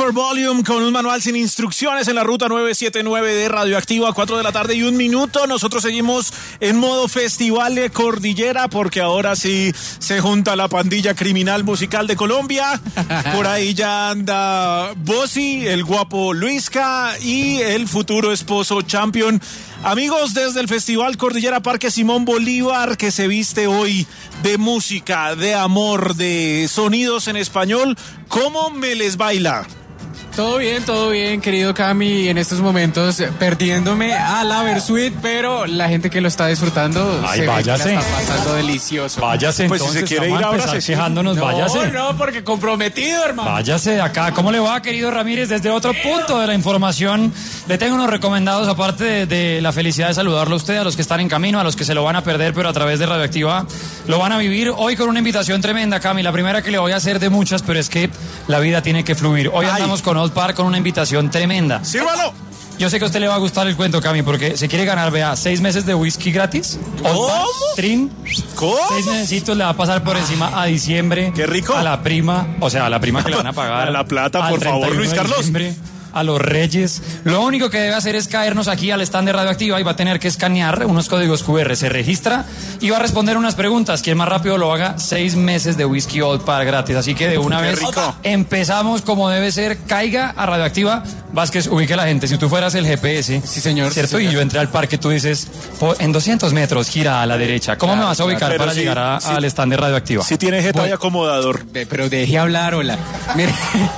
for Volume con un manual sin instrucciones en la ruta 979 de Radioactiva a 4 de la tarde y 1 minuto. Nosotros seguimos en modo Festival de Cordillera porque ahora sí se junta la pandilla criminal musical de Colombia. Por ahí ya anda Bossi, el guapo Luisca y el futuro esposo Champion. Amigos, desde el Festival Cordillera Parque Simón Bolívar, que se viste hoy de música, de amor, de sonidos en español, ¿cómo me les baila? Todo bien, querido Cami, en estos momentos perdiéndome a la Versuit, pero la gente que lo está disfrutando váyase. Se está pasando delicioso. Váyase, pues entonces, si se quiere ir ahora, quejándonos, váyase. No, porque comprometido, hermano. Váyase de acá. ¿Cómo le va, querido Ramírez? Desde otro punto de la información, le tengo unos recomendados, aparte de la felicidad de saludarlo a usted, a los que están en camino, a los que se lo van a perder, pero a través de Radioactiva lo van a vivir hoy con una invitación tremenda, Cami. La primera que le voy a hacer de muchas, pero es que la vida tiene que fluir. Hoy andamos con Old Park con una invitación tremenda. ¡Sírvalo! Yo sé que a usted le va a gustar el cuento, Cami, porque se quiere ganar, vea, 6 meses de whisky gratis. ¿Cómo? ¿Cómo? 6 mesecitos le va a pasar por encima a diciembre. ¡Qué rico! A la prima, o sea, a la prima que le van a pagar. A la plata, por favor, Luis Carlos. A los Reyes. Lo único que debe hacer es caernos aquí al stand de Radioactiva y va a tener que escanear unos códigos QR. Se registra y va a responder unas preguntas. Quien más rápido lo haga, 6 meses de whisky Old Park gratis. Así que de una vez empezamos como debe ser. Caiga a Radioactiva. Vázquez, ubique a la gente. Si tú fueras el GPS, sí, señor, ¿cierto? sí, señor. Y yo entré al parque, tú dices, en 200 metros, gira a la derecha. ¿Cómo me vas a ubicar para llegar al stand de Radioactiva? Si tiene jeta y acomodador. Pero deje hablar, hola. Mire,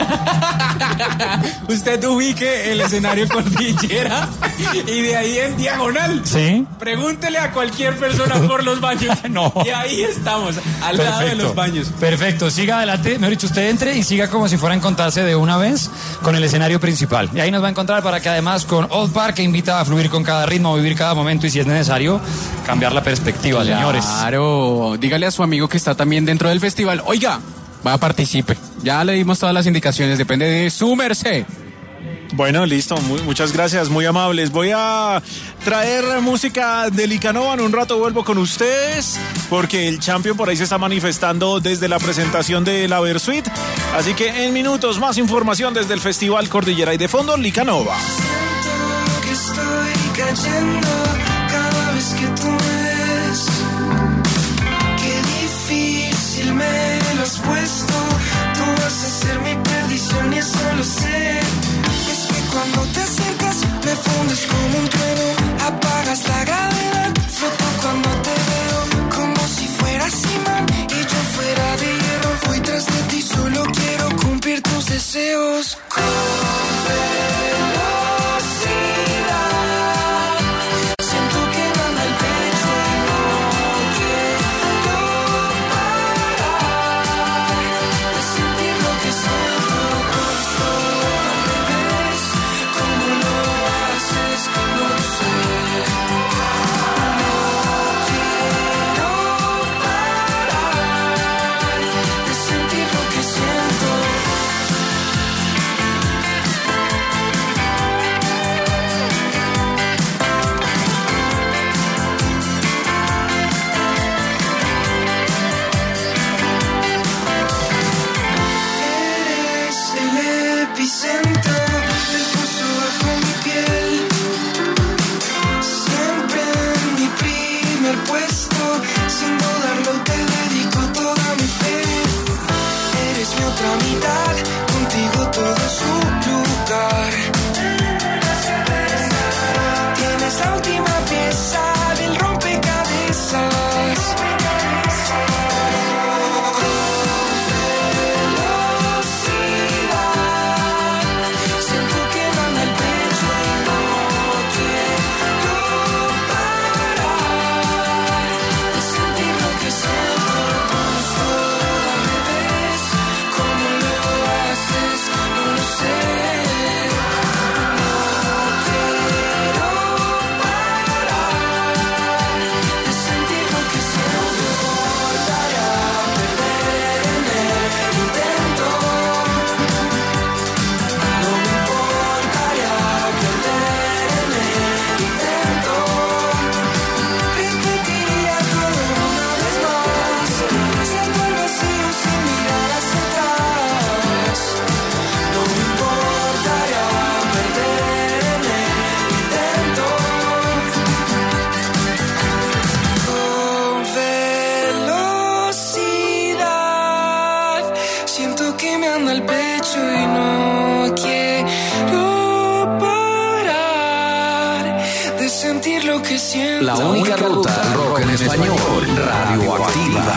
usted ubique el escenario Cordillera y de ahí en diagonal. Sí. Pregúntele a cualquier persona por los baños. No. Y ahí estamos, al lado de los baños. Perfecto, siga adelante. Mejor dicho, usted entre y siga como si fuera a encontrarse de una vez con el escenario principal. Y ahí nos va a encontrar para que además con Old Park, que invita a fluir con cada ritmo, a vivir cada momento y si es necesario, cambiar la perspectiva, señores. Claro, dígale a su amigo que está también dentro del festival. Oiga, va, participe. Ya le dimos todas las indicaciones, depende de su merced. Bueno, listo, muchas gracias, muy amables. Voy a traer música de Licanova, en un rato vuelvo con ustedes, porque el Champion por ahí se está manifestando desde la presentación de la Versuit. Así que en minutos más información desde el Festival Cordillera y de fondo Licanova. Siento que estoy cayendo cada vez que tú me ves. Qué difícil me lo has puesto. Tú vas a ser mi perdición y eso lo sé. Cuando te acercas, me fundes como un trueno. Apagas la gravedad, floto cuando te veo. Como si fueras imán y yo fuera de hierro. Voy tras de ti, solo quiero cumplir tus deseos. Con velocidad, siento que gana el pecho. puedes sentir lo que siento. La única ruta del rock en español, Radioactiva.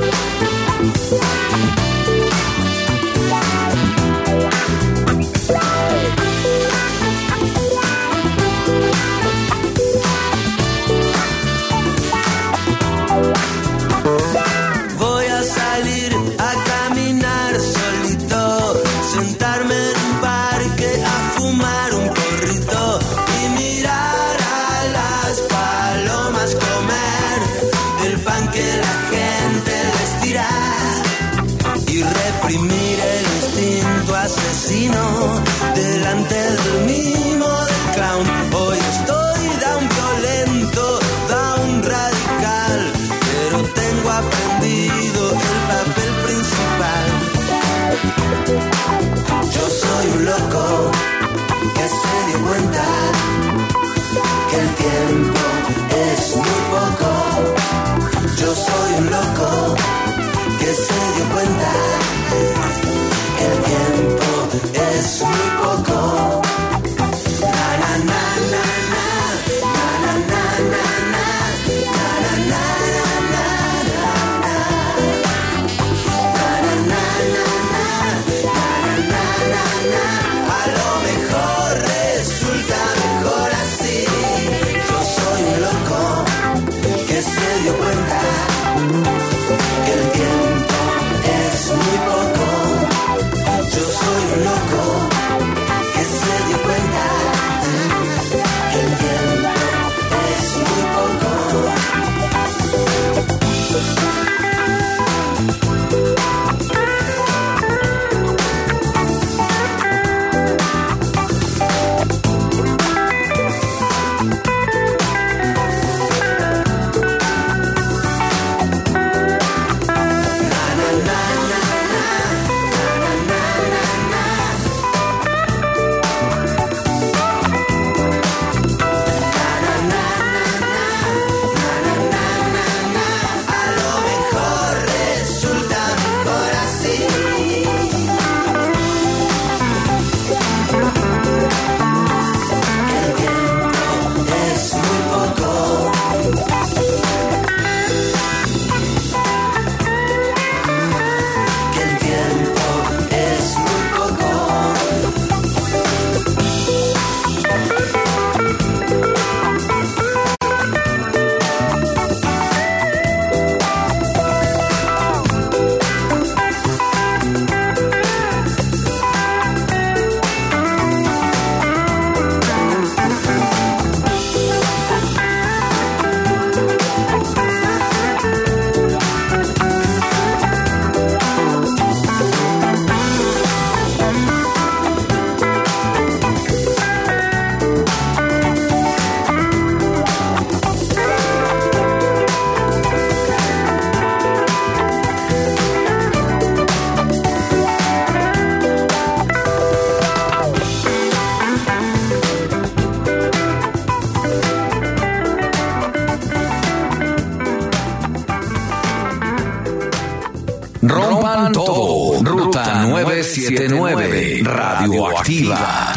Voy a salir a caminar solito, sentarme en un parque a fumar un porrito y mirar a las palomas comer el pan que la gente vestirá y reprimir el instinto asesino delante del mimo del clown. Hoy estoy da un violento, da un radical, pero tengo aprendido el papel principal. Yo soy un loco que se dio cuenta que el tiempo es muy poco. Yo soy un loco que se dio cuenta que el tiempo es muy poco. Na na na na na, na na na na na, na na na na na. A lo mejor resulta mejor así. Yo soy un loco que se dio cuenta que el tiempo es muy poco. Yo soy un loco que se dio cuenta que el tiempo es muy poco. Rompan todo. Ruta 979. Radioactiva.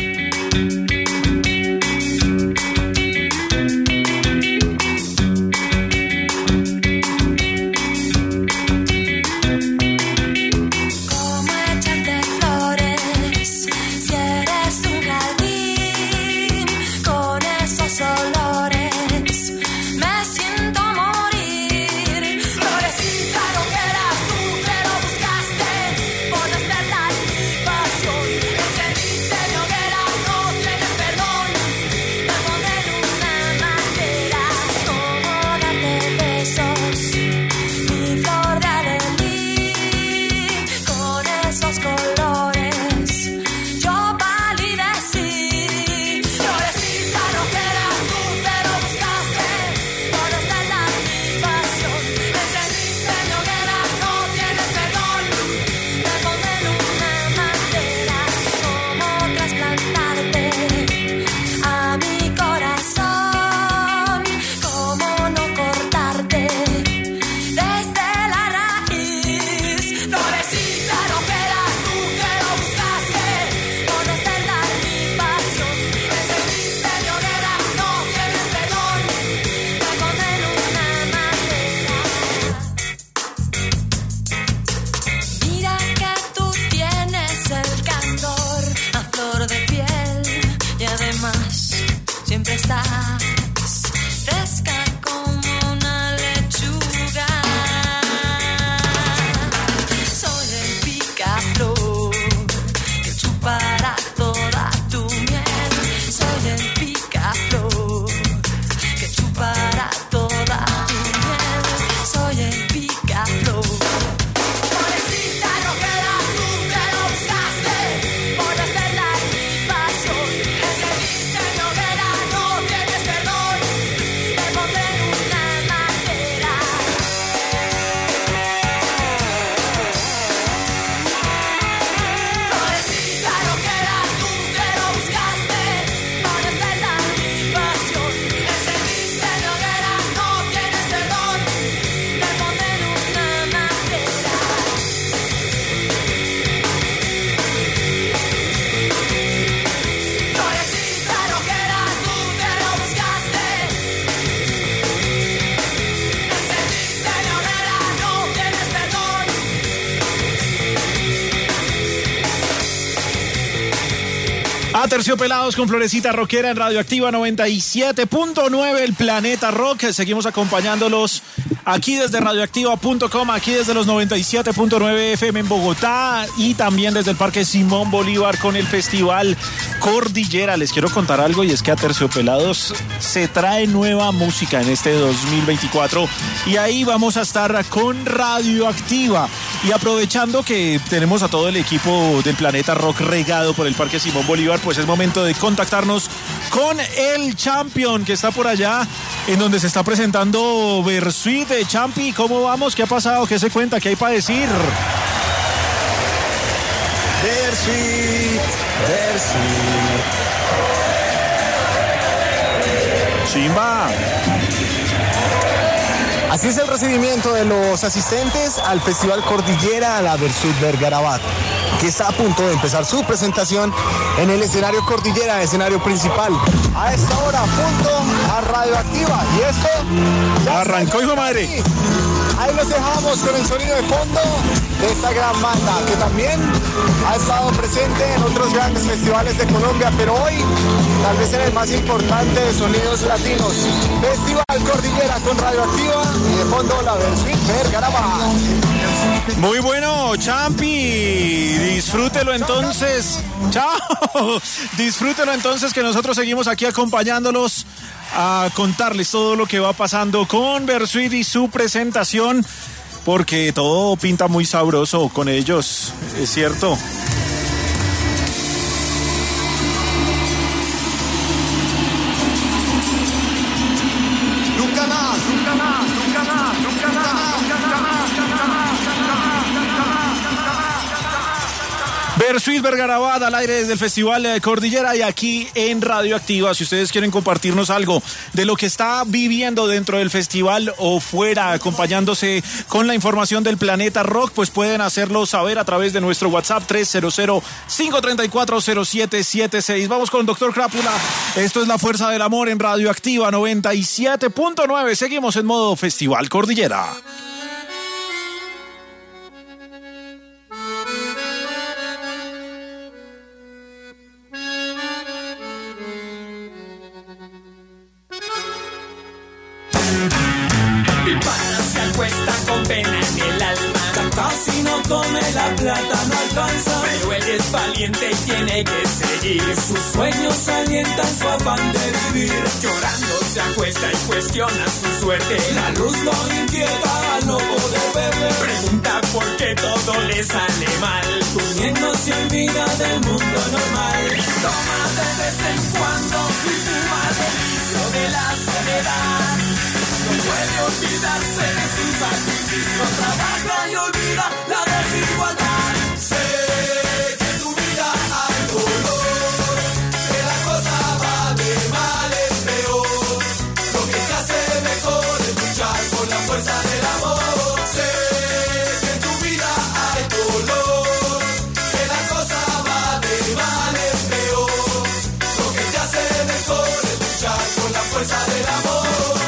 ¿Cómo echarte flores si eres un jardín con esos olores? Me siento morir. Florecita, no que eras tú, pero buscaste por despertar pasión. Ese diseño que era Aterciopelados con Florecita Rockera en Radioactiva 97.9, el Planeta Rock. Seguimos acompañándolos aquí desde radioactiva.com, aquí desde los 97.9 FM en Bogotá y también desde el Parque Simón Bolívar con el Festival Cordillera. Les quiero contar algo, y es que Aterciopelados se trae nueva música en este 2024 y ahí vamos a estar con Radioactiva. Y aprovechando que tenemos a todo el equipo del Planeta Rock regado por el Parque Simón Bolívar, pues es momento de contactarnos con el Champion que está por allá, en donde se está presentando Versuit. Champi, ¿cómo vamos? ¿Qué ha pasado? ¿Qué se cuenta? ¿Qué hay para decir? Versuit. Chimba. Así es el recibimiento de los asistentes al Festival Cordillera a la Versuit Vergarabat, que está a punto de empezar su presentación en el escenario Cordillera, escenario principal. A esta hora, punto a Radioactiva. Y esto ya arrancó, hijo de madre. Ahí los dejamos con el sonido de fondo de esta gran banda, que también ha estado presente en otros grandes festivales de Colombia, pero hoy tal vez en el más importante de sonidos latinos, Festival Cordillera con Radioactiva, y de fondo la Versuit Vergarabat. Muy bueno, Champi, disfrútelo entonces. Chao. Disfrútelo entonces, que nosotros seguimos aquí acompañándolos a contarles todo lo que va pasando con Versuit y su presentación, porque todo pinta muy sabroso con ellos, es cierto. Versuit Vergarabat al aire desde el Festival de Cordillera y aquí en Radioactiva. Si ustedes quieren compartirnos algo de lo que está viviendo dentro del festival o fuera, acompañándose con la información del Planeta Rock, pues pueden hacerlo saber a través de nuestro WhatsApp 300-534-0776. Vamos con Dr. Crápula. Esto es La Fuerza del Amor en Radioactiva 97.9. Seguimos en modo Festival Cordillera. Con pena en el alma, ya casi no come, la plata no alcanza, pero él es valiente y tiene que seguir, sus sueños alientan su afán de vivir, llorando se acuesta y cuestiona su suerte, la luz lo inquieta al no poder verle, pregunta por qué todo le sale mal, durmiendo se olvida del mundo normal, toma de vez en cuando y fuma delicio de la soledad. No puede olvidarse de su sacrificio, trabaja y olvida la desigualdad. Sé que en tu vida hay dolor, que la cosa va de mal en peor. Lo que te hace mejor es luchar con la fuerza del amor. Sé que en tu vida hay dolor, que la cosa va de mal en peor. Lo que te hace mejor es luchar con la fuerza del amor.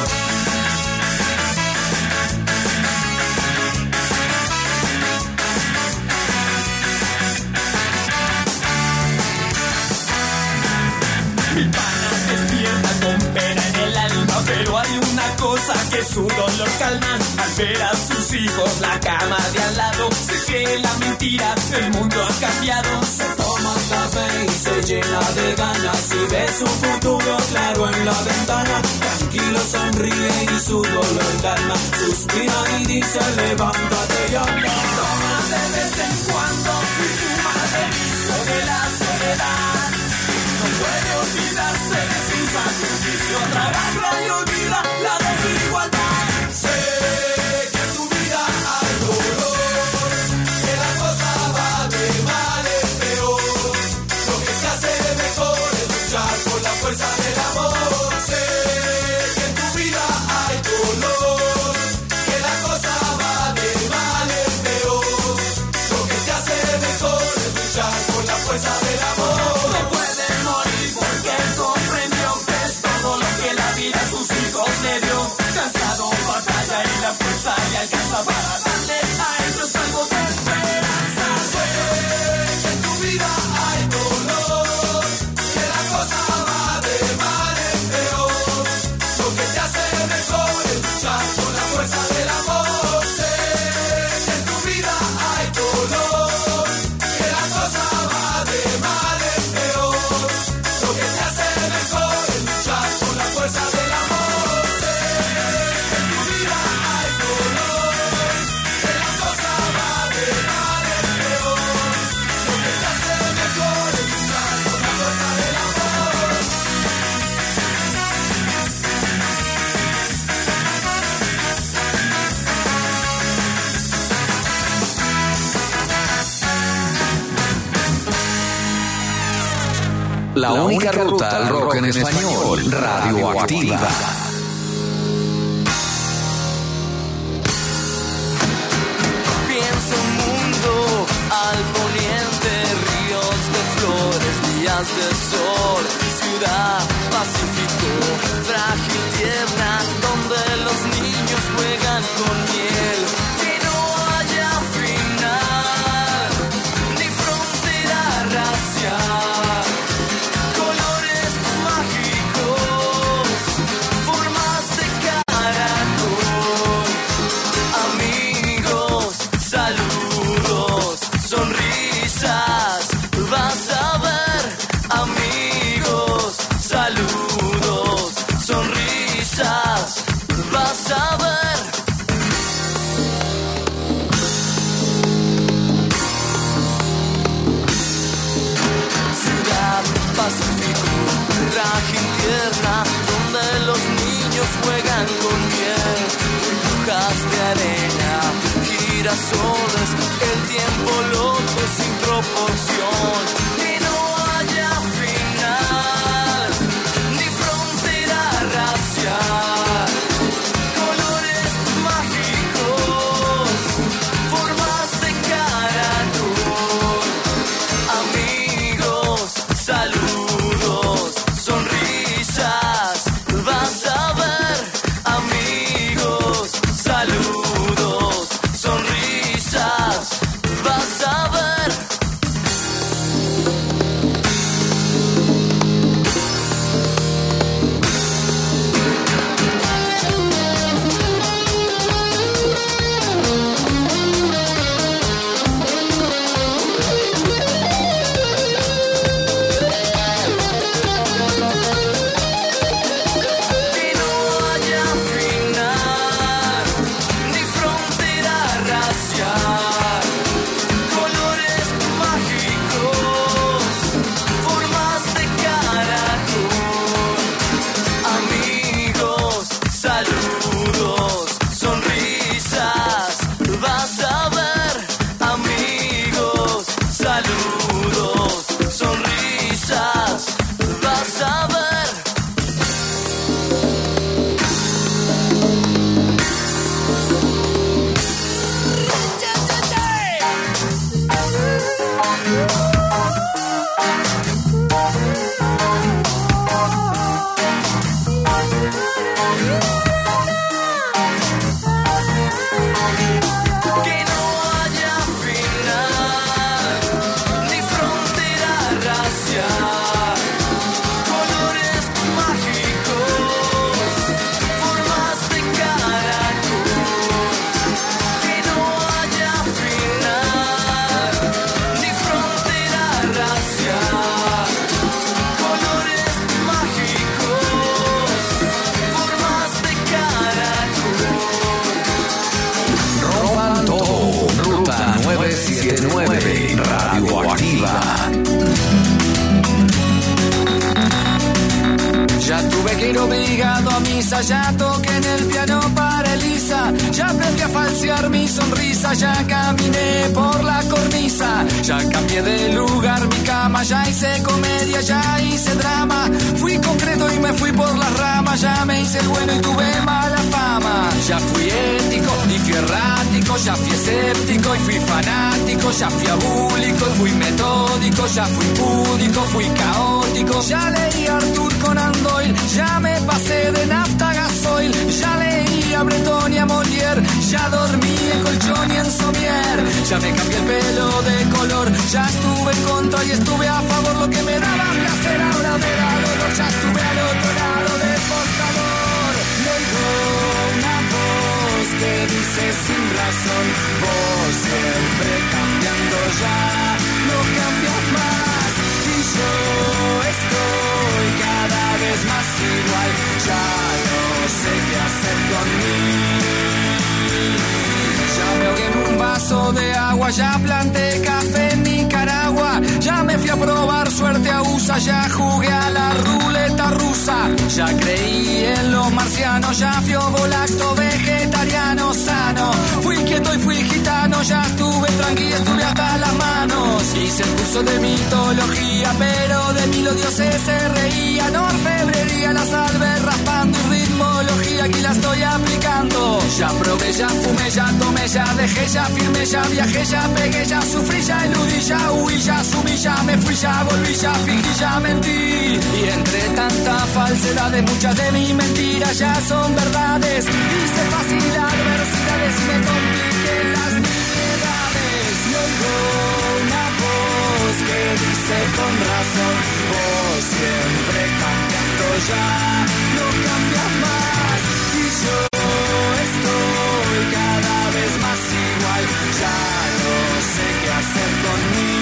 Pero hay una cosa que su dolor calma, al ver a sus hijos la cama de al lado, se cree la mentira, el mundo ha cambiado, se toma café y se llena de ganas y ve su futuro claro en la ventana, tranquilo sonríe y su dolor calma, suspira y dice levántate y anda, toma de vez en cuando y fuma delicio de la soledad. No puede olvidarse de su sacrificio, trabaja y olvida la desigualdad. Sé que en tu vida hay dolor, que la cosa va de mal en peor. Lo que te hace mejor es luchar con la fuerza del amor. Sé que en tu vida hay dolor, que la cosa va de mal en peor. Lo que te hace mejor es luchar con la fuerza del amor. No puede morir porque comprendió que es todo lo que la vida a sus hijos le dio. Cansado, batalla y la fuerza y alcanza para darle a ellos algo de esperanza. Sé que en tu vida hay dolor, que La única ruta al rock en español, Radioactiva. Pienso un mundo al poniente, ríos de flores, días de sol, ciudad, pacífico, frágil, tierna, donde los niños juegan con miel. Que no haya final, ni frontera racial, colores mágicos, formas de caracol, amigos, saludos, sonrisas, vas a ver, amigos, saludos, sonrisas, vas a ver. Ciudad, pacífico, frágil, tierna, donde los niños juegan con miel, burbujas de arena, girasoles, el tiempo loco sin proporción. Que no haya final, ni frontera racial, colores mágicos, formas de caracol, amigos, saludos, sonrisas, vas a ver, amigos, saludos, sonrisas, vas a ver. Que no haya final, ni frontera racial, colores mágicos, formas de caracol, amigos, saludos, sonrisas, vas a ver, amigos, saludos, sonrisas, vas a ver. Que no haya final, ni frontera racial, colores mágicos, formas de caracol. Que no haya final, ni frontera racial, colores mágicos, formas de caracol. Rompan todo. Ruta 979, Radioactiva. Ya tuve que ir obligado a misa, ya toqué en el piano para Elisa, ya aprendí a falsear mi sonrisa, ya caminé por la cornisa, ya cambié de lugar mi cama, ya hice comedia, ya hice drama, fui concreto y me fui por las ramas, ya me hice el bueno y tuve mala fama, ya fui ético y fui errático, ya fui escéptico y fui fanático, ya fui abúlico y fui metódico, ya fui púdico, fui caótico, ya leí a Arthur Conan Doyle, ya me pasé de nafta a gasoil, ya leí a Breton y a Molière, ya dormí en colchón y en somier, ya me cambié el pelo de color, ya estuve en contra y estuve a favor, lo que me daba placer ahora me da dolor, ya estuve al otro lado del mostrador, y oigo una voz que dice sin razón, vos siempre cambiando ya, no cambias más, y yo estoy cada vez más igual, ya no sé qué hacer con mí. Ya me ahogué en un vaso de agua, ya planté café en Nicaragua, ya me fui a probar suerte a USA, ya jugué a la ruleta rusa, ya creí en los marcianos, ya fui ovo lacto vegetariano sano, fui quieto y fui gitano, ya estuve tranquila, estuve hasta las manos. Hice el curso de mitología, pero de mí los dioses se reían. Orfebrería, la salve raspando y ritmología, aquí la estoy aplicando. Ya probé, ya fumé, ya tomé, ya dejé, ya firmé, ya viajé, ya pegué, ya sufrí, ya eludí, ya huí, ya asumí, ya me fui, ya volví, ya fingí, ya mentí. Y entre tanta falsedad, muchas de mis mentiras ya son verdades. Hice fácil adversidades y me compliqué las nimiedades. Y oigo una voz que dice con razón: vos siempre cambiando, ya no cambias más. Y yo estoy cada vez más igual, ya no sé qué hacer conmigo.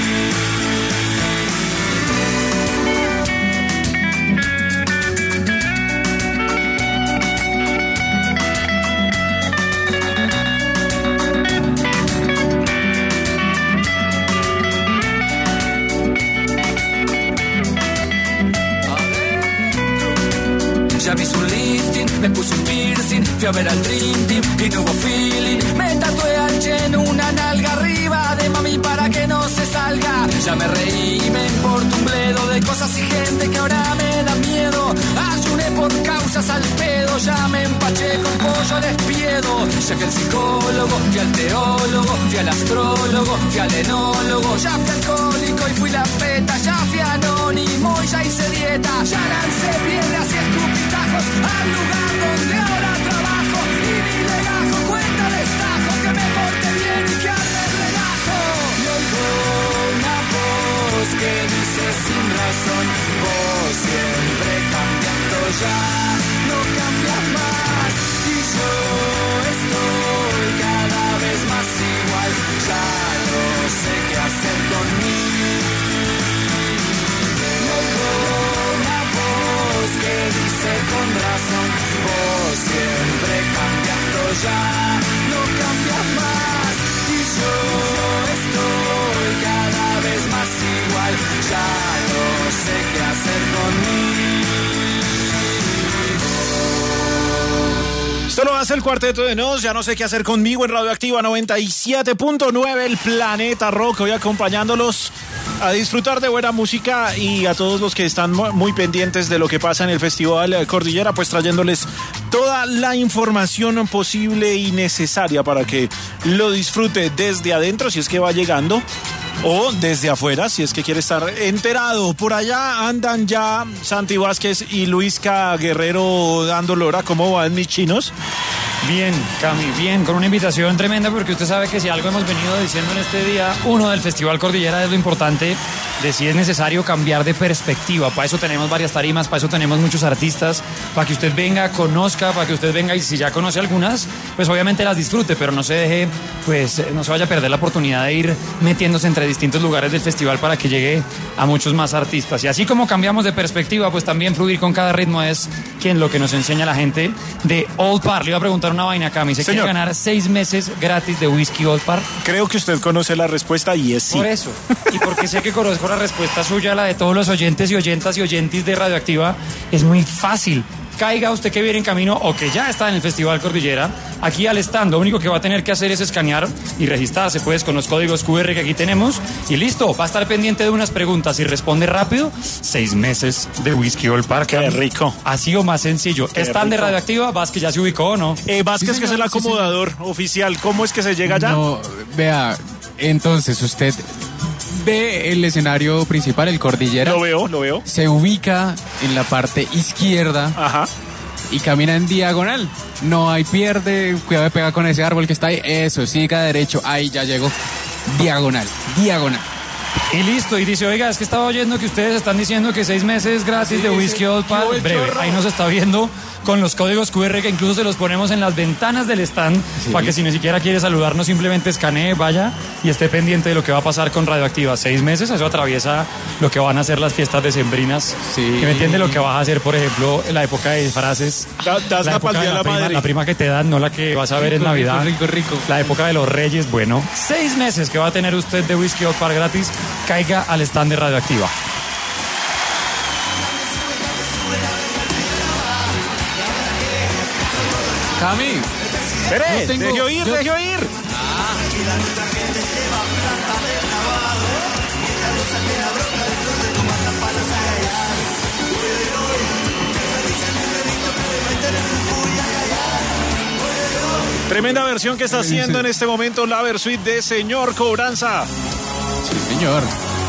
Ya me hice un lifting, me puse un piercing, fui a ver al Dream Team y no hubo feeling. Me tatué al Chen una nalga arriba de mami para que no se salga. Ya me reí y me importa un bledo de cosas y gente que ahora me da miedo. Ayuné por causas al pedo, ya me empaché con pollo al espiedo. Ya fui al psicólogo, fui al teólogo, fui al astrólogo, fui al enólogo. Ya fui alcohólico y fui la peta, ya fui anónimo y ya hice dieta. Ya lancé piedras y escupitajos al lugar donde ahora trabajo. Y mi legajo cuenta destajo, que me porte bien y que arme el relajo. Y oigo una voz que dice sin razón: vos siempre cambiando, ya no cambias más. Y yo estoy cada vez más igual, ya no sé qué hacer conmigo. Y oigo una voz que dice con razón: vos siempre cambiando, ya no cambias más. Y yo estoy cada vez más igual, ya no sé qué hacer conmigo. Esto lo hace el Cuarteto de Nos, ya no sé qué hacer conmigo, en Radioactiva 97.9, el Planeta Rock, hoy acompañándolos a disfrutar de buena música y a todos los que están muy pendientes de lo que pasa en el Festival Cordillera, pues trayéndoles toda la información posible y necesaria para que lo disfrute desde adentro, si es que va llegando, o desde afuera, si es que quiere estar enterado. Por allá andan ya Santi Vázquez y Luisca Guerrero dando lora. ¿Cómo van, mis chinos? Bien, Cami, bien, con una invitación tremenda, porque usted sabe que si algo hemos venido diciendo en este día uno del Festival Cordillera es lo importante de si es necesario cambiar de perspectiva. Para eso tenemos varias tarimas, para eso tenemos muchos artistas, para que usted venga, conozca, para que usted venga y si ya conoce algunas, pues obviamente las disfrute, pero no se deje, pues no se vaya a perder la oportunidad de ir metiéndose entre distintos lugares del festival para que llegue a muchos más artistas. Y así como cambiamos de perspectiva, pues también fluir con cada ritmo es lo que nos enseña la gente de Old Parr. Le iba a preguntar una vaina, Cami. ¿Se quiere ganar 6 meses gratis de whisky Old Parr? Creo que usted conoce la respuesta y es sí. Por eso. Y porque sé que conozco la respuesta suya, la de todos los oyentes y oyentas y oyentes de Radioactiva, es muy fácil. Caiga usted que viene en camino o que ya está en el Festival Cordillera, aquí al stand, lo único que va a tener que hacer es escanear y registrarse pues con los códigos QR que aquí tenemos y listo, va a estar pendiente de unas preguntas y responde rápido, 6 meses de whisky Old Parr. Qué rico. Así o más sencillo. Qué Stand rico. de Radioactiva, Vázquez ya se ubicó, ¿o no? Vázquez, Sí, que es el acomodador oficial, ¿cómo es que se llega allá? No, vea, entonces usted ve el escenario principal, el Cordillera. Lo veo. Se ubica en la parte izquierda. Ajá. Y camina en diagonal. No hay pierde, cuidado de pegar con ese árbol que está ahí. Eso, siga derecho. Ahí ya llegó. Diagonal. Y listo, y dice, oiga, es que estaba oyendo que ustedes están diciendo que 6 meses gratis de whisky Old Parr. Breve, ahí nos está viendo con los códigos QR que incluso se los ponemos en las ventanas del stand para que si ni siquiera quiere saludarnos simplemente escanee, vaya y esté pendiente de lo que va a pasar con Radioactiva. 6 meses, eso atraviesa lo que van a ser las fiestas decembrinas. Sí. ¿Me entiende lo que vas a hacer, por ejemplo, en la época de disfraces? Das la época de paldía a la madre. la prima que te dan, no la que vas a ver en Navidad. Rico. La época de los Reyes, bueno. 6 meses que va a tener usted de whisky Old Parr gratis. Caiga al stand de Radioactiva. Cami. Espere, deje oír. Aquí la nuestra gente lleva plata de lavado. Y esta rosa que la broca de todo como hasta palas a gallar. Tremenda versión que está haciendo en este momento la Versuit de Señor Cobranza. Sí, señor.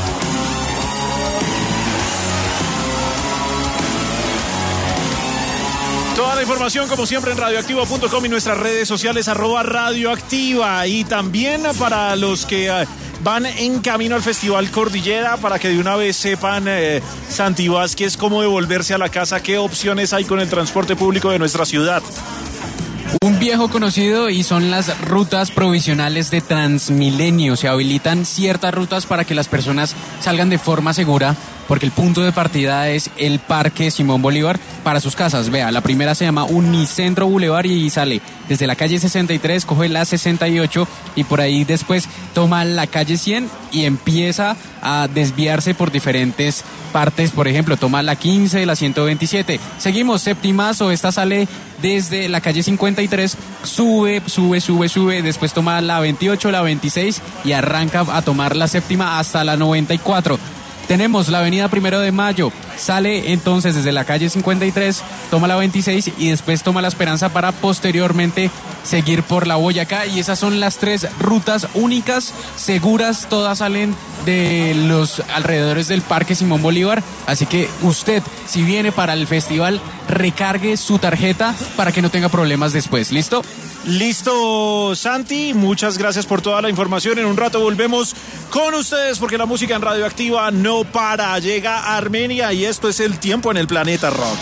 Toda la información, como siempre, en radioactivo.com y nuestras redes sociales, @radioactiva. Y también para los que van en camino al Festival Cordillera, para que de una vez sepan, Santi Vázquez, cómo devolverse a la casa, qué opciones hay con el transporte público de nuestra ciudad. Un viejo conocido y son las rutas provisionales de Transmilenio. Se habilitan ciertas rutas para que las personas salgan de forma segura, porque el punto de partida es el Parque Simón Bolívar para sus casas. Vea, la primera se llama Unicentro Boulevard y sale desde la calle 63, coge la 68 y por ahí después toma la calle 100 y empieza a desviarse por diferentes partes. Por ejemplo, toma la 15, la 127. Seguimos, Septimazo, esta sale desde la calle 53, sube, después toma la 28, la 26 y arranca a tomar la séptima hasta la 94. Tenemos la avenida 1 de Mayo, sale entonces desde la calle 53, toma la 26 y después toma la Esperanza para posteriormente seguir por la Boyacá. Y esas son las 3 rutas únicas, seguras, todas salen de los alrededores del Parque Simón Bolívar. Así que usted, si viene para el festival, recargue su tarjeta para que no tenga problemas después. ¿Listo? Listo, Santi, muchas gracias por toda la información. En un rato volvemos con ustedes porque la música en Radioactiva no para. Llega Armenia y esto es El Tiempo en el Planeta Rock.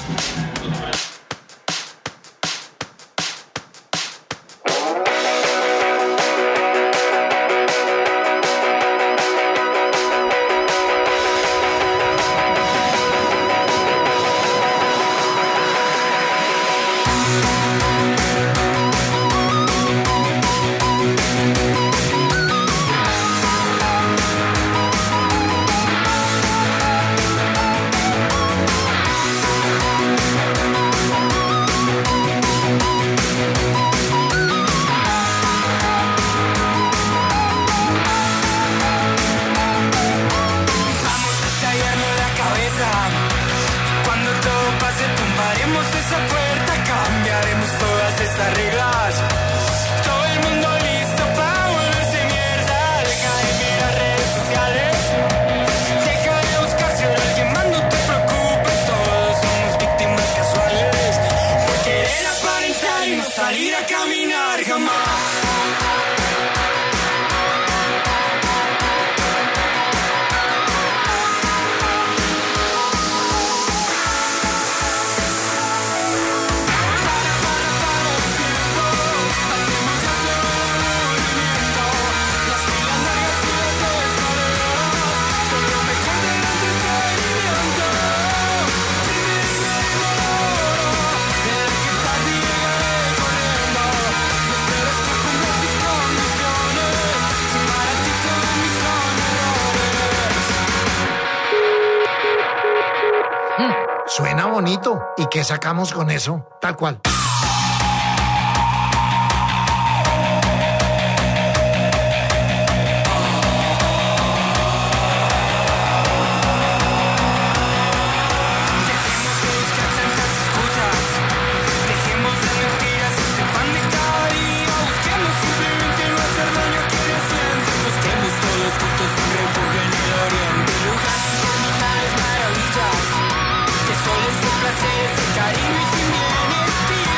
Suena bonito. ¿Y qué sacamos con eso? Tal cual. Soles de placeres, de cariño y sin bienestar.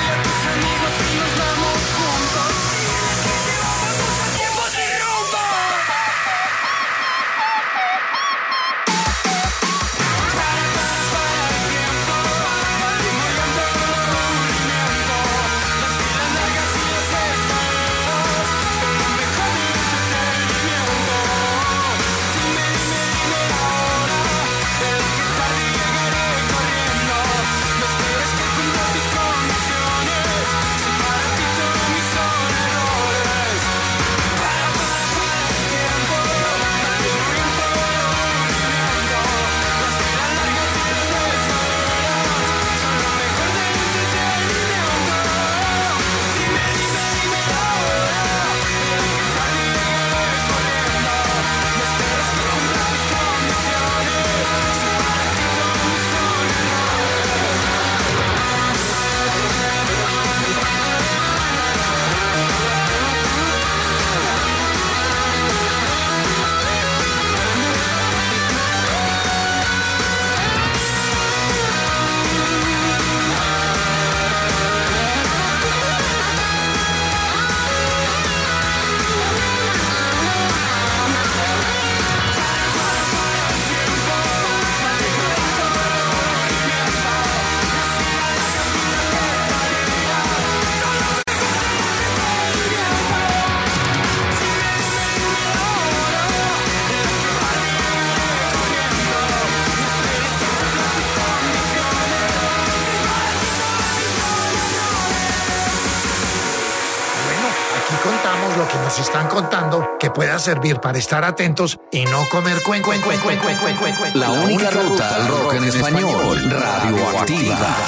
contamos lo que nos están contando que pueda servir para estar atentos y no comer cuenco. La única ruta al rock en español, Radioactiva.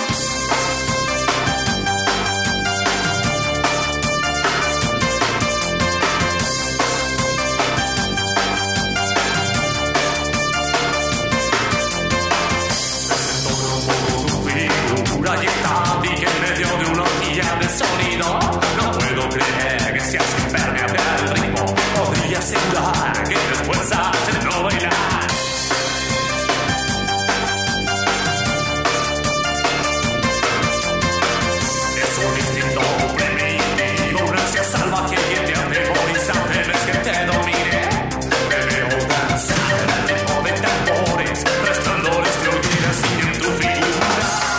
Ahí está, dije en medio de una horquilla de sonido. No puedo creer que seas impermeable al ritmo. Podría ser que después hacer no bailar. Es un instinto primitivo, una ansia salvaje que te atemoriza. Temes que te domine. Te veo danzar al ritmo de tambores, resplandores de hogueras y en tu figura.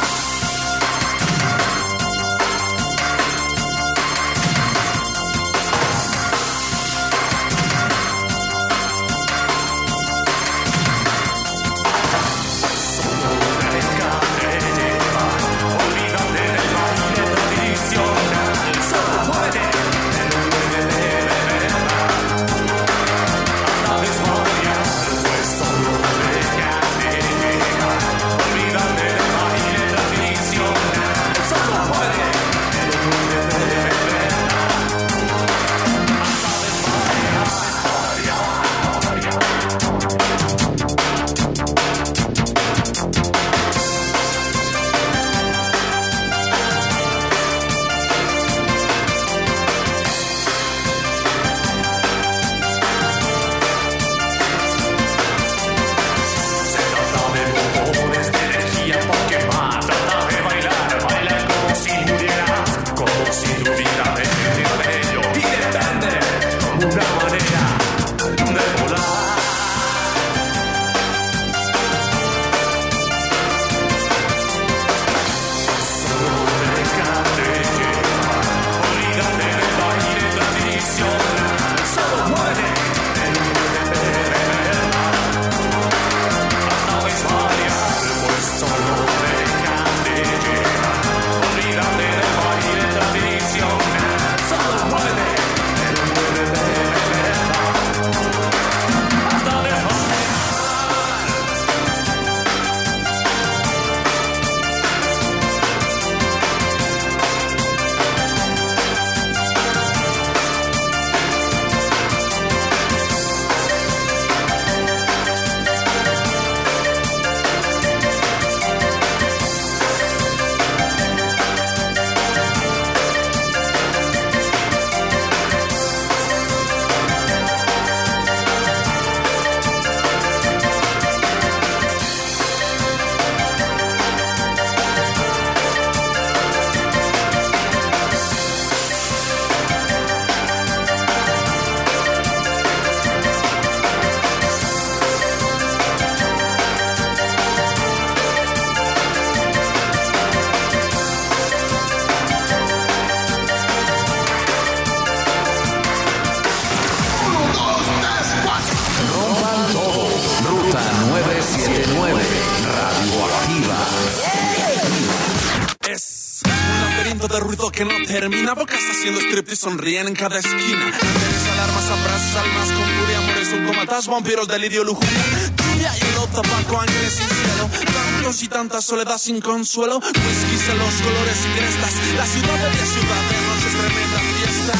De ruido que no termina, bocas haciendo strip y sonríen en cada esquina. Mujeres, alarmas, abrazos, almas con furia, amores, autómatas, vampiros, delirio, lujuria. Lluvia, hielo, tabaco, ángeles sin cielo. Tantos y tantas soledad sin consuelo. Whisky, celos, colores y crestas. La ciudad de ciudad de noches, tremenda fiesta.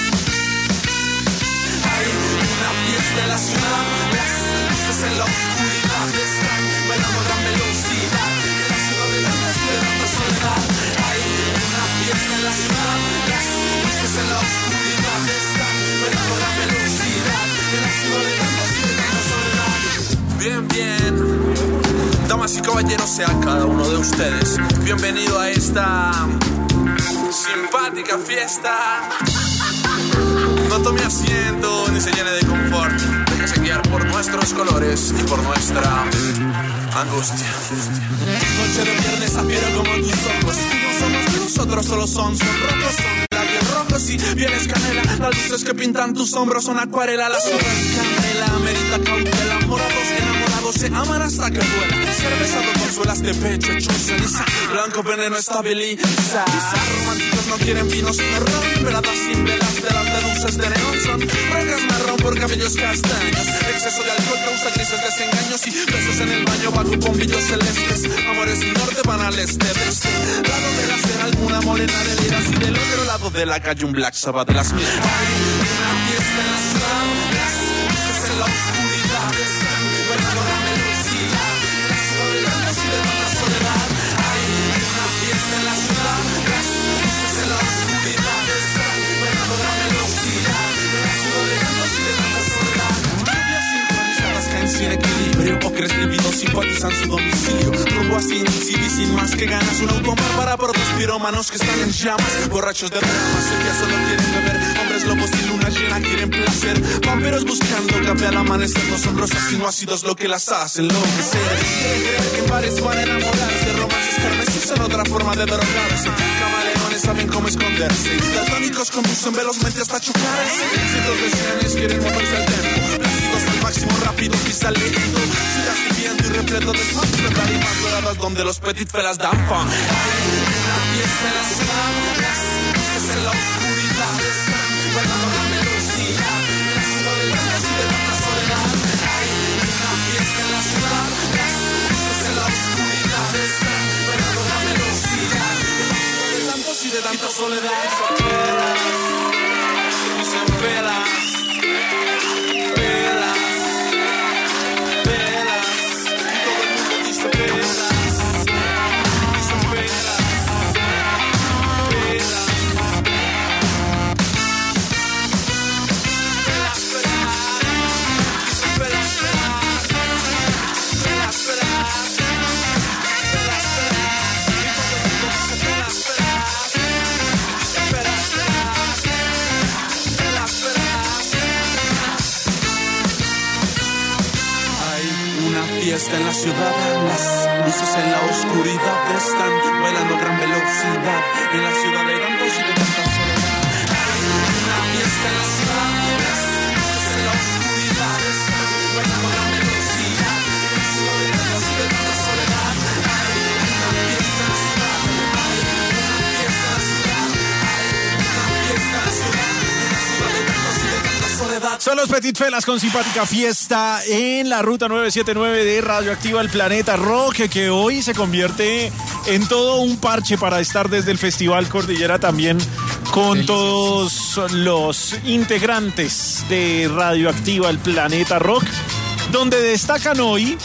Hay una fiesta en la ciudad. Las luces en la oscuridad están bailando a gran velocidad. En la ciudad de la soledad. Fiesta en la ciudad, las luces en la oscuridad están bailando a gran velocidad. En la ciudad de la soledad. Bien, damas y caballeros, sea cada uno de ustedes bienvenido a esta simpática fiesta. No tome asiento ni se llene de confort. Déjese guiar por nuestros colores y por nuestra angustia. Noche de viernes afiero como tus ojos. No somos de nosotros, solo son rojos, son labios rojos y pieles canela. Las luces que pintan tus hombros son acuarela. La ciudad canela, merita cautela. Morados, enamorados, se aman hasta que duela. Ser besado con suelas de pecho, hecho ceniza. Blanco veneno estabiliza. Románticos no quieren vino sino ron, veladas sin velas, velas de luces de neón. Son rocas marrón por cabellos castaños, exceso de alcohol causa grises desengaños y besos en el baño bajo bombillos celestes. Amores del norte van al este, de este lado de la acera alguna morena de liras y del otro lado de la calle un Black Sabbath de las mil. Hay una fiesta en la ciudad, las luces en la oscuridad están bailando la melodía, las soledades y de tanta soledad. Hay una fiesta en la ciudad, las luces en la oscuridad están bailando la melodía, las soledades y de tanta soledad. Rubias sincronizadas caen sin equilibrio, ocres lívidos simpatizan su domicilio. Rumbo así sin más que ganas, un automar para por dos pirómanos que están en llamas, borrachos de ramas, el día solo quieren beber, hombres lobos y luna llena quieren placer, vampiros buscando café al amanecer, no son rosas sino ácidos lo que las hacen enloquecer. Quieren creer que en bares van a enamorarse, romances carmesís son otra forma de drogarse, camaleones saben cómo esconderse, daltónicos conducen velozmente hasta chocarse, cientos de cianes quieren moverse al tempo, plácidos al máximo rápido pisa lento, ciudad viviendo y repleto de smoke, tarimas doradas donde los petit felas dan fun. Hay una fiesta en la ciudad, las luces en la oscuridad están bailando la melodía, las soledades y de tanta soledad. Hay una fiesta en la ciudad, las luces en la oscuridad están bailando la melodía, de tantos y de tanta soledad. Dicen pelas, pelas, pelas, y todo el mundo dice pelas. Fiesta en la ciudad, las luces en la oscuridad están bailando a gran velocidad en la ciudad de tantos y de tanta soledad. Hay una fiesta en la ciudad, las luces en la oscuridad están bailando a gran velocidad en la ciudad de tantos y de tanta soledad. Hay una fiesta en la ciudad, hay una fiesta en la ciudad, hay una fiesta en la ciudad, en la ciudad de tantos y de tanta soledad. Son los Petit Felas con simpática fiesta en la ruta 979 de Radioactiva El Planeta Rock, que hoy se convierte en todo un parche para estar desde el Festival Cordillera también con todos los integrantes de Radioactiva El Planeta Rock, donde destacan hoy,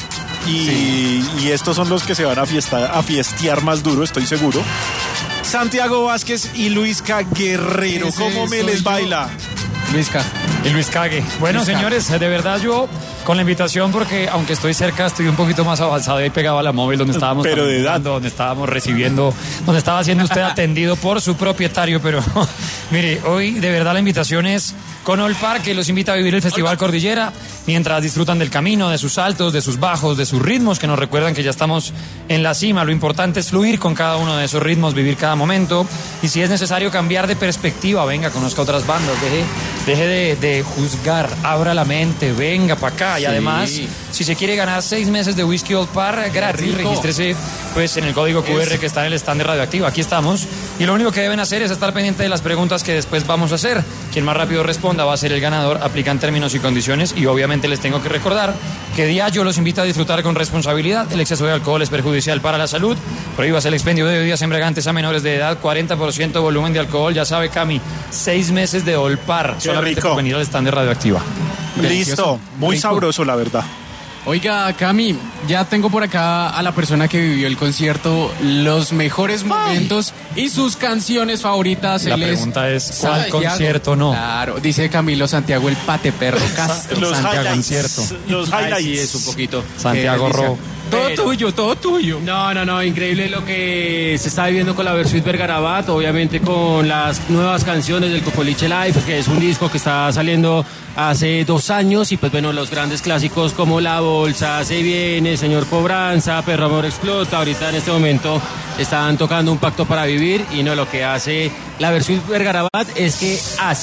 y estos son los que se van a fiestear más duro, estoy seguro, Santiago Vázquez y Luisca Guerrero. ¿Cómo me les baila? Luisca. Y Luis Cague. Bueno, señores, de verdad yo con la invitación, porque aunque estoy cerca, estoy un poquito más avanzado y ahí pegado a la móvil donde estábamos, pero de edad, donde estábamos recibiendo, donde estaba siendo usted atendido por su propietario. Pero mire, hoy de verdad la invitación es con Olpar, que los invita a vivir el Festival Cordillera mientras disfrutan del camino, de sus altos, de sus bajos, de sus ritmos, que nos recuerdan que ya estamos en la cima. Lo importante es fluir con cada uno de esos ritmos, vivir cada momento, y si es necesario cambiar de perspectiva, venga, conozca otras bandas, deje de juzgar, abra la mente, venga para acá. Y además, si se quiere ganar 6 meses de whisky Old Par gratis, regístrese pues en el código QR que está en el stand de Radioactiva. Aquí estamos, y lo único que deben hacer es estar pendiente de las preguntas que después vamos a hacer. Quien más rápido responda va a ser el ganador. Aplican términos y condiciones, y obviamente les tengo que recordar que Diageo los invita a disfrutar con responsabilidad. El exceso de alcohol es perjudicial para la salud. Prohíbase el expendio de bebidas embriagantes a menores de edad. 40% volumen de alcohol, ya sabe, Cami. 6 meses de Old Par, solamente por venir al stand de Radioactiva. Listo, muy rico. Sabroso, la verdad. Oiga, Cami, ya tengo por acá a la persona que vivió el concierto, los mejores momentos y sus canciones favoritas. La pregunta es, ¿cuál Santiago concierto no? Claro, dice Camilo Santiago, el Pate Perro Castro. Los Santiago concierto. Los highlights. Sí, es un poquito. Santiago Ro. Todo tuyo. No, increíble lo que se está viviendo con la Versuit Vergarabat, obviamente con las nuevas canciones del Cocoliche Live, que es un disco que está saliendo hace 2 años, y pues bueno, los grandes clásicos como La Bolsa, Se Viene, Señor Cobranza, Perro Amor Explota, ahorita en este momento están tocando Un Pacto para Vivir, y no, lo que hace la Versuit Vergarabat es que hace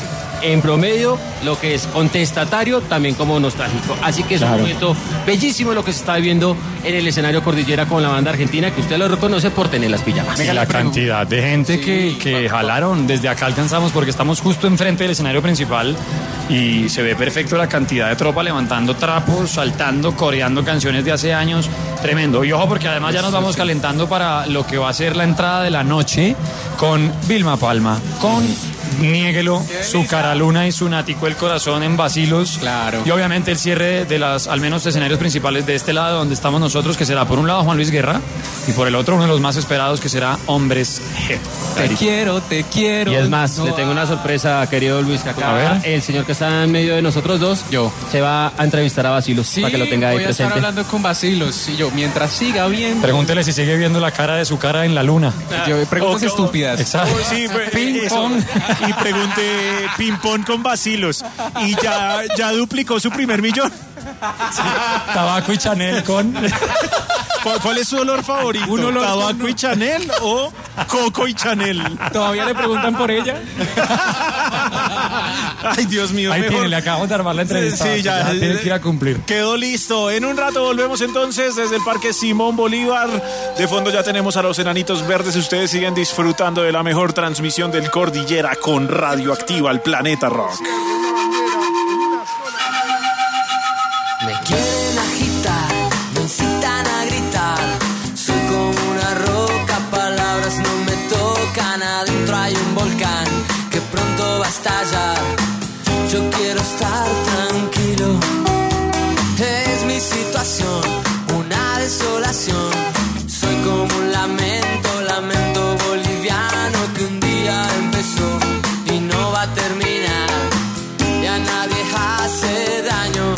en promedio, lo que es contestatario, también como nostálgico. Así que es un momento bellísimo lo que se está viviendo en el escenario Cordillera con la banda argentina, que usted lo reconoce por tener las pijamas. Y la cantidad de gente que jalaron, desde acá alcanzamos, porque estamos justo enfrente del escenario principal y se ve perfecto la cantidad de tropa levantando trapos, saltando, coreando canciones de hace años. Tremendo. Y ojo, porque además ya nos vamos calentando para lo que va a ser la entrada de la noche con Vilma Palma, con Niéguelo, su Cara Luna y su Nático el Corazón en Bacilos. Claro. Y obviamente el cierre de las, al menos, escenarios principales de este lado donde estamos nosotros, que será por un lado Juan Luis Guerra y por el otro uno de los más esperados, que será Hombres G. Te quiero. Y es más, le tengo una sorpresa, querido Luis, que acá A ver. el señor que está en medio de nosotros dos, se va a entrevistar a Bacilos para que lo tenga ahí voy a estar presente. hablando con Bacilos y yo, mientras siga viendo... Pregúntele si sigue viendo la cara de su cara en la luna. Yo preguntas estúpidas. Exacto. Sí, Ping eso. pong. Y pregunté ping-pong con Bacilos. Y ya duplicó su primer millón. Tabaco y Chanel con... ¿Cuál es su olor favorito? Un olor ¿Tabaco con- y Chanel o Coco y Chanel? ¿Todavía le preguntan por ella? Ay, Dios mío. Ahí mejor. tiene, le acabo de armar la entrevista. Sí, ya. Tiene que ir a cumplir. Quedó listo. En un rato volvemos entonces desde el Parque Simón Bolívar. De fondo ya tenemos a los Enanitos Verdes. Ustedes siguen disfrutando de la mejor transmisión del Cordillera con Radioactiva al Planeta Rock. Me quieren agitar, me incitan a gritar. Soy como una roca, palabras no me tocan. Adentro hay un volcán que pronto va a estallar. Yo quiero estar tranquilo. Es mi situación, una desolación. Soy como un lamento, lamento boliviano que un día empezó y no va a terminar. Y a nadie hace daño.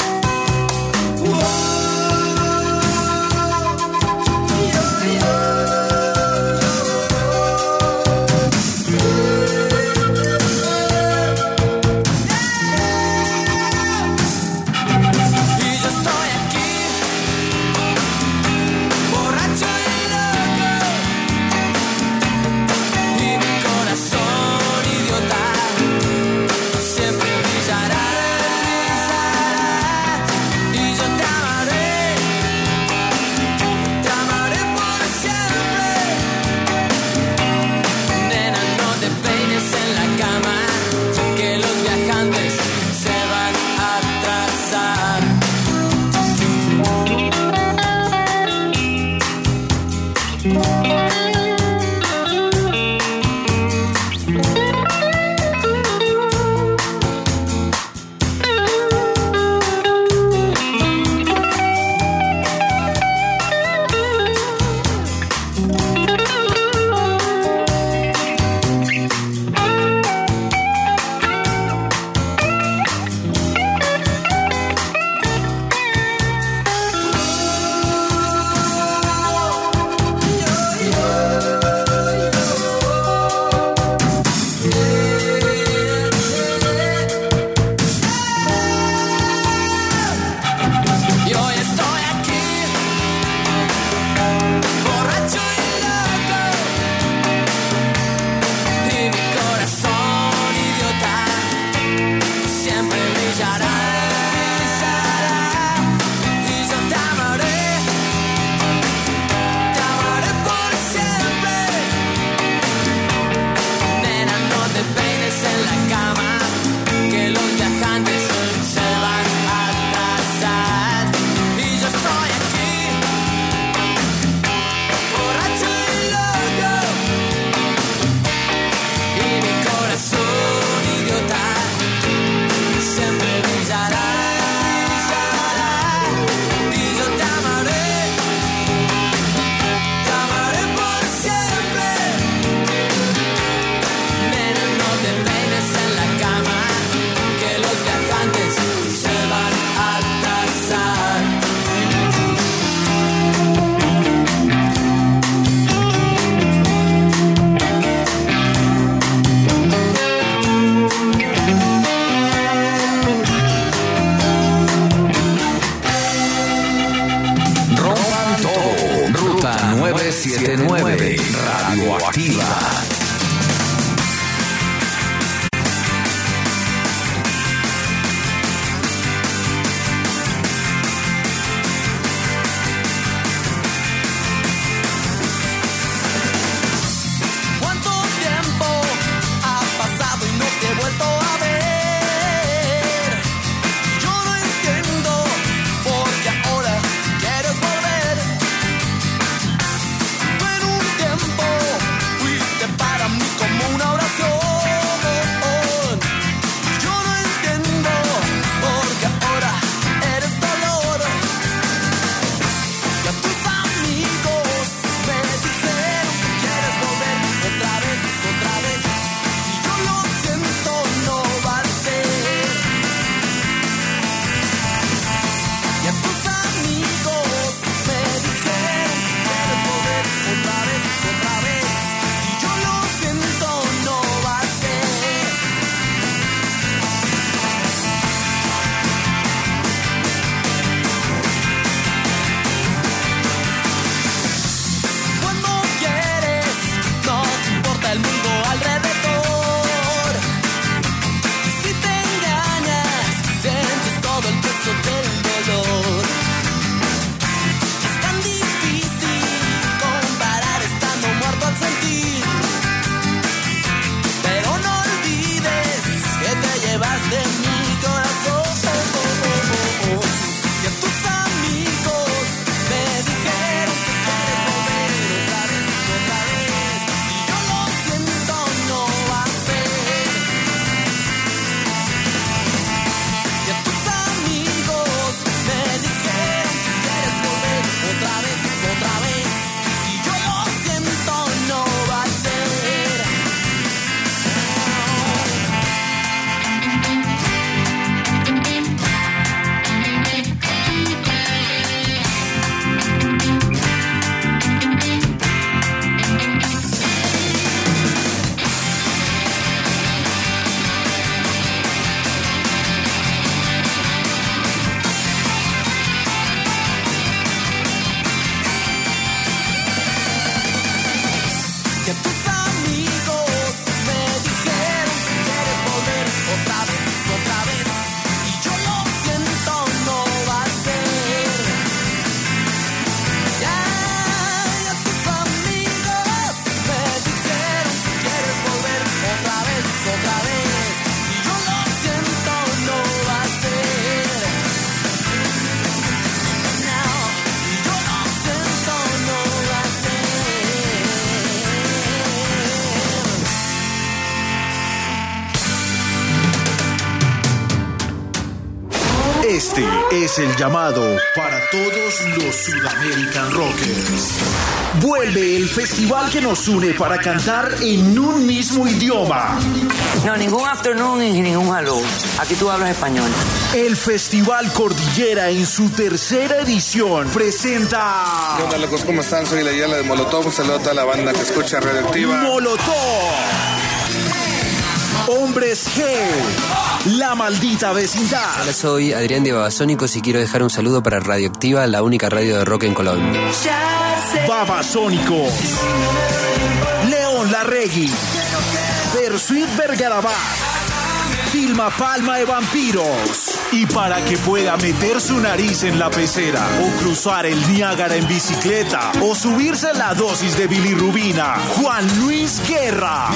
Este es el llamado para todos los Sudamerican Rockers. Vuelve el festival que nos une para cantar en un mismo idioma. No, ningún afternoon y ningún hello. Aquí tú hablas español. El Festival Cordillera en su tercera edición presenta... ¿Qué onda, locos? ¿Cómo están? Soy la Yala de Molotov. Un saludo a toda la banda que escucha Radioactiva. Molotov. Hombres G, La Maldita Vecindad. Hola, soy Adrián de Babasónicos y quiero dejar un saludo para Radioactiva, la única radio de rock en Colombia. Babasónicos, León Larregui, Versuit Vergarabat, Vilma Palma de Vampiros. Y para que pueda meter su nariz en la pecera, o cruzar el Niágara en bicicleta, o subirse la dosis de bilirrubina, Juan Luis Guerra.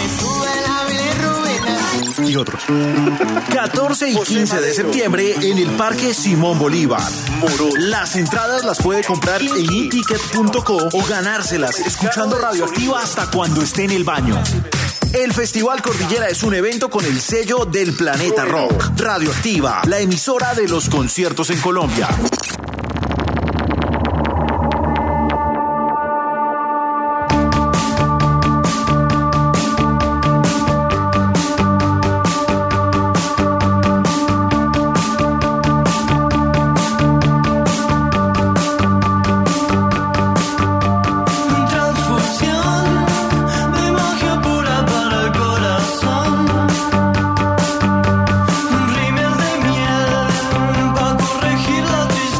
Y otros. 14 y 15 de septiembre en el Parque Simón Bolívar. Las entradas las puede comprar en eticket.co o ganárselas escuchando Radioactiva hasta cuando esté en el baño. El Festival Cordillera es un evento con el sello del Planeta Rock. Radioactiva, la emisora de los conciertos en Colombia. Rimes de miel pa' corregir la tristeza.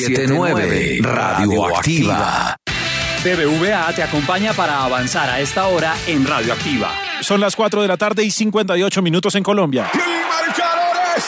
979 Radioactiva. BBVA te acompaña para avanzar a esta hora en Radioactiva. Son las 4 de la tarde y 58 minutos en Colombia. El marcador es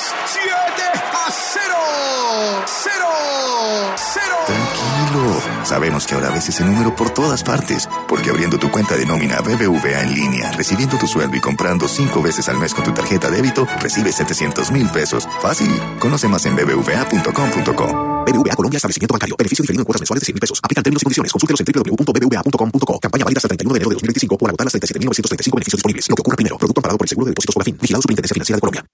7-0. 0. Tranquilo. Sabemos que ahora ves ese número por todas partes, porque abriendo tu cuenta de nómina BBVA en línea, recibiendo tu sueldo y comprando 5 veces al mes con tu tarjeta débito, recibes 700,000 pesos. Fácil. Conoce más en bbva.com.co. BBVA Colombia, establecimiento bancario. Beneficio diferido en cuotas mensuales de 100,000 pesos. Aplican términos y condiciones. Consúltelos en www.bbva.com.co. Campaña válida hasta el 31 de enero de 2025 por agotar las 37.935 beneficios disponibles. Lo que ocurra primero. Producto amparado por el Seguro de Depósitos Colafin. Vigilado Superintendencia Financiera de Colombia.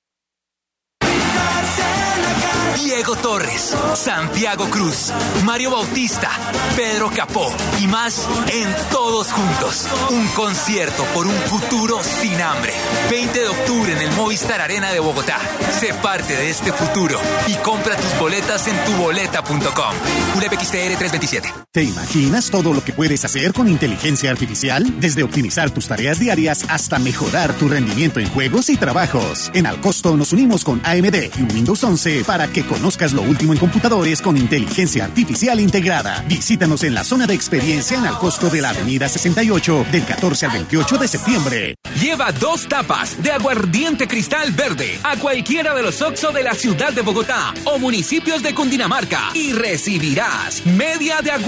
Diego Torres, Santiago Cruz, Mario Bautista, Pedro Capó y más en Todos Juntos. Un concierto por un futuro sin hambre. 20 de octubre en el Movistar Arena de Bogotá. Sé parte de este futuro y compra tus boletas en tuboleta.com. ULEP XTR 327. ¿Te imaginas todo lo que puedes hacer con inteligencia artificial? Desde optimizar tus tareas diarias hasta mejorar tu rendimiento en juegos y trabajos. En Alcosto nos unimos con AMD y Windows 11 para que conozcas lo último en computadores con inteligencia artificial integrada. Visítanos en la zona de experiencia en Alcosto de la Avenida 68 del 14 al 28 de septiembre. Lleva 2 tapas de aguardiente Cristal Verde a cualquiera de los OXXO de la ciudad de Bogotá o municipios de Cundinamarca y recibirás media de aguardiente